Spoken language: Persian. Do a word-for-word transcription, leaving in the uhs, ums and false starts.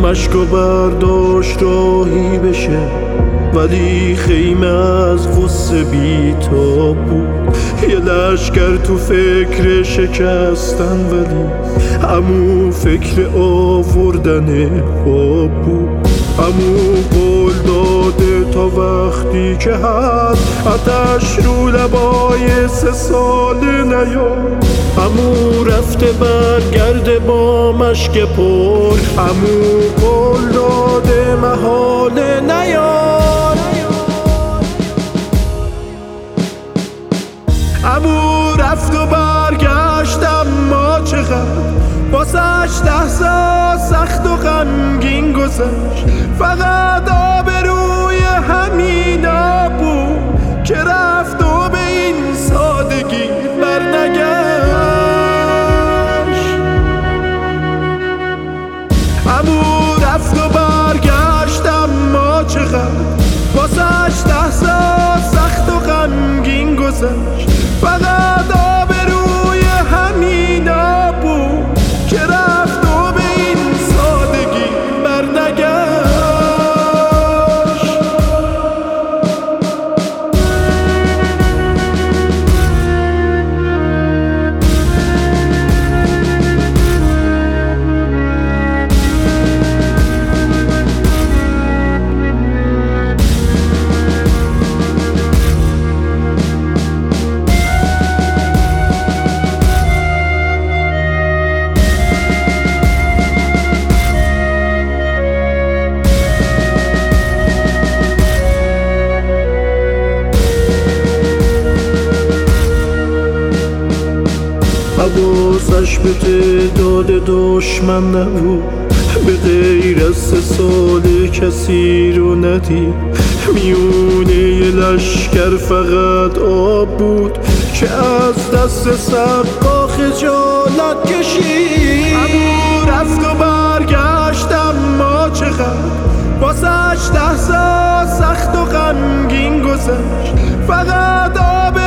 مشک و برداشت راهی بشه، ولی خیمه از غصه بی‌تاب بود. یه لشکر تو فکر شکستن، ولی همون فکر آوردن خواب بود. همون قول داده تا وقتی که هست آتش رو لبای سه ساله نیاد. همون رفته برگرده با مشک پر، همون قول داده محاله نیاد. همون رفت و برگشت، اما چقدر واسش لحظه سخت و غمگین گذشت. فقط آبروی همینا بود که رفت و به این سادگی برنگشت. همون رفت و برگشت، اما چقدر واسش لحظه سخت و غمگین گذشت. فقط آبروی همینا بود که رفت و به این سادگی برنگشت. حواسش به تعداد دشمن نبود، به غیر از سه ساله کسی رو ندید. میونه یه لشکر فقط آب بود که از دست سقا خجالت کشید. همون رفت و برگشت، اما چقدر واسش لحظه سخت و غمگین گذشت. فقط آب